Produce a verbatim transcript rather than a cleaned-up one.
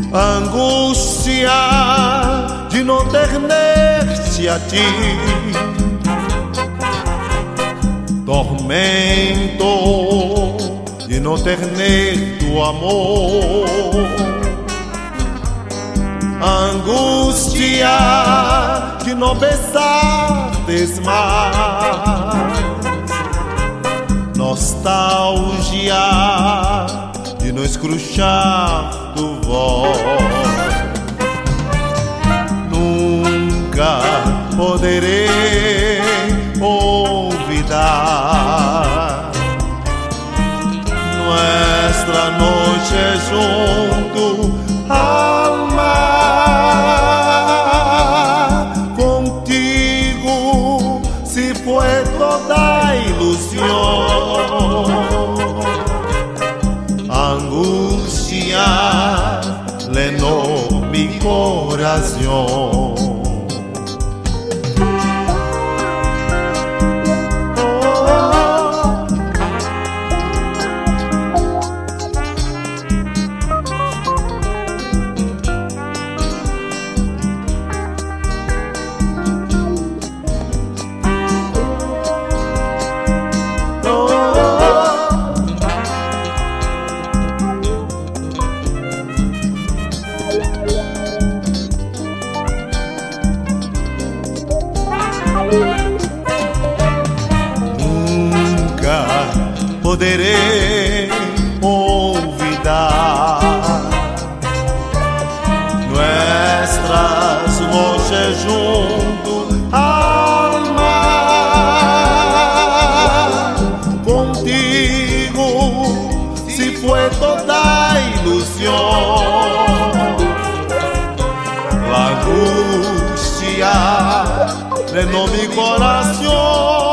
angústia de não ter-te a ti, tormento de não ter tu amor, angústia de não pensares mais, nostalgia de não escruchar tu voz. Nunca poderei olvidar nuestra noche junto al mar. Contigo se fue toda ilusión, angustia llenó mi corazón. Nunca poderei olvidar nuestras noches junto al mar. Contigo se fue toda ilusión, la angustia llenó mi corazón.